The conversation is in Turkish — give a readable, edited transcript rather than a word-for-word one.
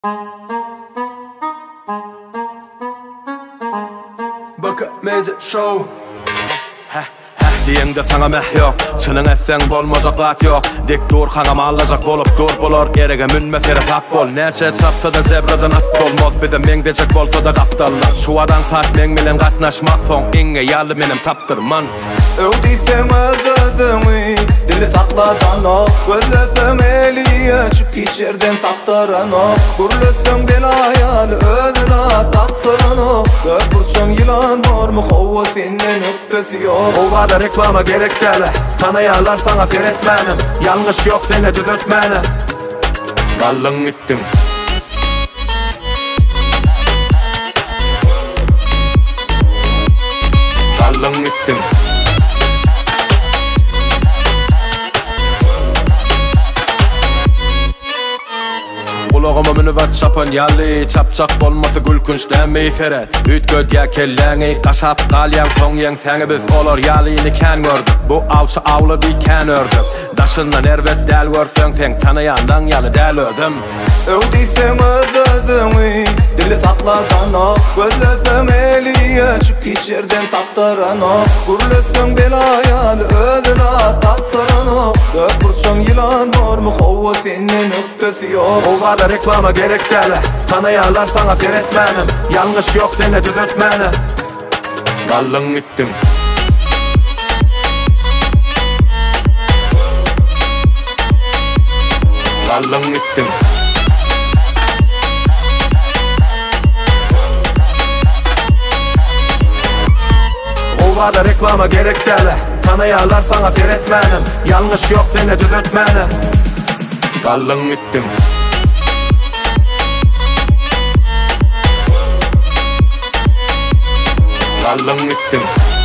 Baka meze show. Diyende sana meh yok. Çının etsen bolmazak vat yok. Dik dur kanama alacak bolup dur bolor. Erege münme ferifat bol. Neçe çapta da zebradan at bolmaz. Bide mengdecek bolsa da kaptallar. Şu adan fat meng bilen katnaşmak son. İnge yalı menem taptırman. Öldiysen özözünü dili sakladan o. Gözlesem eliye çık içerden taptıran o. Gürlesem belayalı özüne taptıran o. Köpürçüm yılan var mı hova senin öptesi yok. O kadar reklama gerek dele. Tanıyarlar sana seyretmenim. Yanlış yok seni düzeltmenim. Kallın gittim. Kallın gittim. Kulağıma münüvat çapan yalli. Çapçak bolması gülkünç demi feret. Üt gödge kelleni. Kaşap kalyan son yen seni biz olur yalini ken gördük. Bu avçı avlı bir ken ördük. Daşından ervet del görsen sen tanıyandan yalı del ödüm. Öldiysen özözünü dili sakladan o. Gözlesem eliye çık içerden taptıran o. Gürlesem belayalı özüne taptıran o. Köpürçüm yılan var mı hova senin öptesi yok. O kadar reklama gerek dele. Tanıyarlar sana seyretmenim. Yanlış yok seni düzeltmenim. Kallın gittim. Kallın gittim. O kadar reklama gerek dele. Tanıyarlar sana seyretmenim. Yanlış yok seni düzeltmenim. Kallın gittim. Kallın gittim.